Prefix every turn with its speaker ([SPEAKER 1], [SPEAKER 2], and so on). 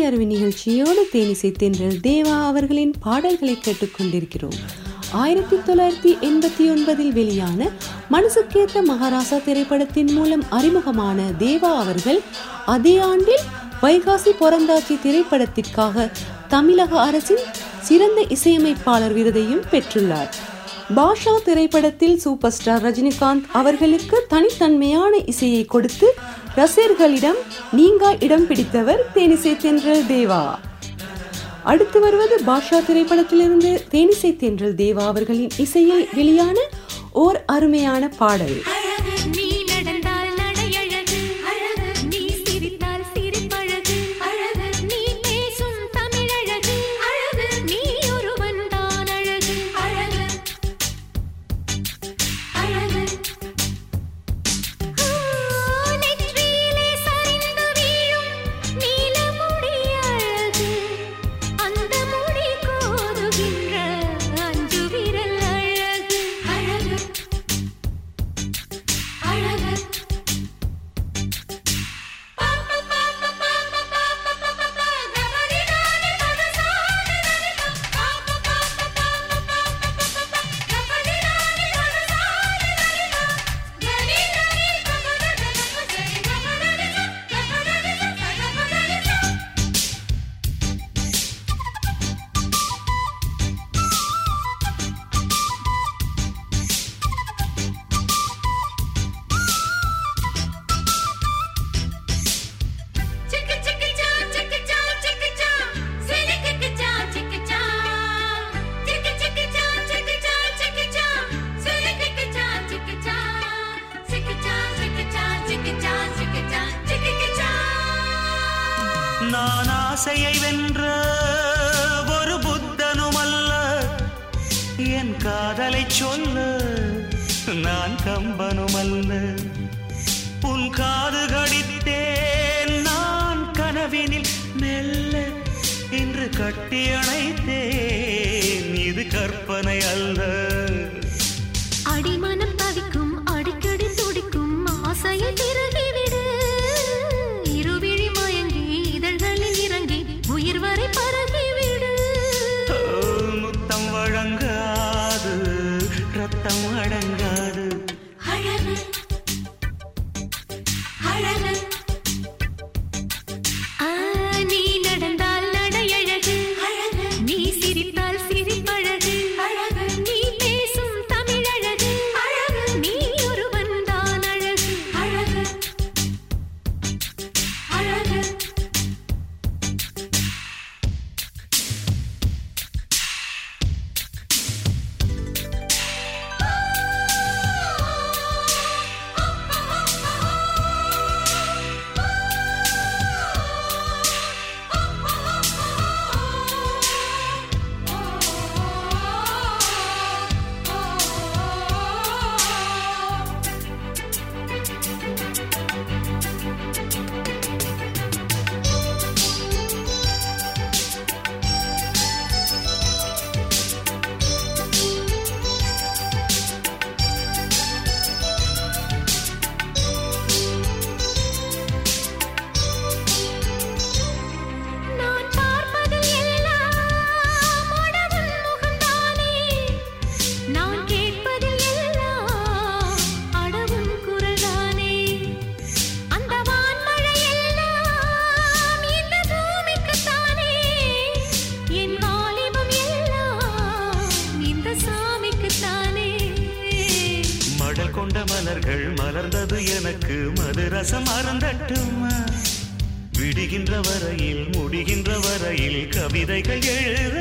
[SPEAKER 1] அருவி நிகழ்ச்சியோடு தேனிசை தென்றல் தேவா அவர்களின் பாடல்களை கேட்டுக்கொண்டிருக்கிறோம். 1989 வெளியான மனசுக்கேத்த மகாராசா திரைப்படத்தின் மூலம் அறிமுகமான தேவா அவர்கள் அதே ஆண்டில் வைகாசி பொறந்தாச்சி திரைப்படத்திற்காக தமிழக அரசின் சிறந்த இசையமைப்பாளர் விருதையும் பெற்றுள்ளார். பாஷா திரைப்படத்தில் சூப்பர் ஸ்டார் ரஜினிகாந்த் அவர்களுக்கு தனித்தன்மையான இசையை கொடுத்து ரசிகர்களிடம் நீங்கா இடம் பிடித்தவர் தேனிசை தென்றல் தேவா. அடுத்து வருவது பாஷா திரைப்படத்திலிருந்து தேனிசை தென்றல் தேவா அவர்களின் இசையில் வெளியான ஓர் அருமையான பாடல்.
[SPEAKER 2] நான் ஆசையை வென்ற ஒரு புத்தனுமல்ல, என் காதலை சொல்ல நான் கம்பனுமல்ல. உன் காது கடித்தேன் நான் கனவினில் மெல்ல, இன்று கட்டி அணைத்தேன் இது கற்பனை அல்ல.
[SPEAKER 3] அடிமனம் தவிக்கும் அடிக்கடி துடிக்கும் ஆசையை திருகிவிடு, இருவிழி மயங்கி இதழ்களில் இறங்கி உயிர் வரை பரகிவிடு.
[SPEAKER 2] முத்தம் வழங்காது ரத்தம் அடங்காது.
[SPEAKER 3] அழகு அழகு நீ நடந்தால் நடையழகு, நீ சிரித்தால் சிரிப்பழகு, நீ பேசும் தமிழழகு, நீ ஒருவன் தான் அழகு. அழகு அழகு
[SPEAKER 2] கொண்ட மலர்கள் மலர்ந்தது எனக்கு மதுரசம் அருந்தட்டுமா, விடுகின்ற வரையில் முடிகின்ற வரையில் கவிதைகள் எழுத